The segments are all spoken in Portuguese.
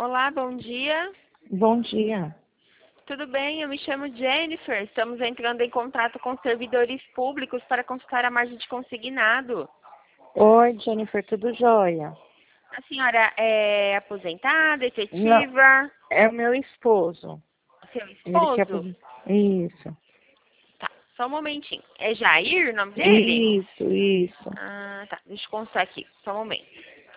Olá, bom dia. Bom dia. Tudo bem? Eu me chamo Jennifer. Estamos entrando em contato com servidores públicos para consultar a margem de consignado. Oi, Jennifer, tudo jóia? A senhora é aposentada, Não, efetiva? é o meu esposo. Seu Ele quer esposo? aposentar. Isso. Tá, só um momentinho. É Jair o nome dele? Isso. Ah, tá. Deixa eu consultar aqui. Só um momento.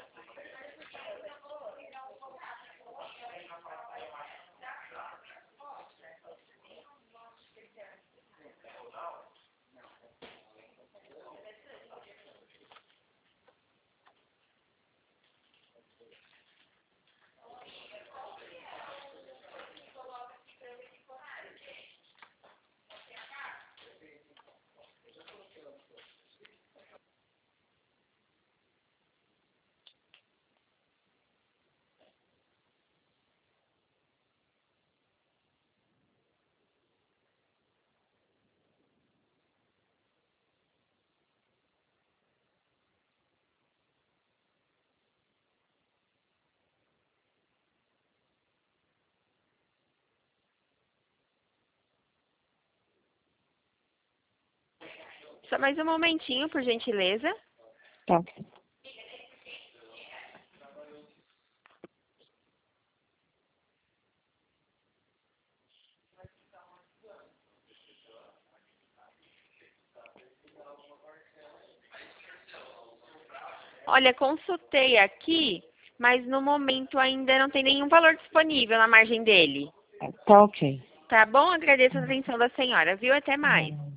Só mais um momentinho, por gentileza. Tá ok. Olha, consultei aqui, mas no momento ainda não tem nenhum valor disponível na margem dele. Tá ok. Tá bom? Agradeço a atenção da senhora, viu? Até mais.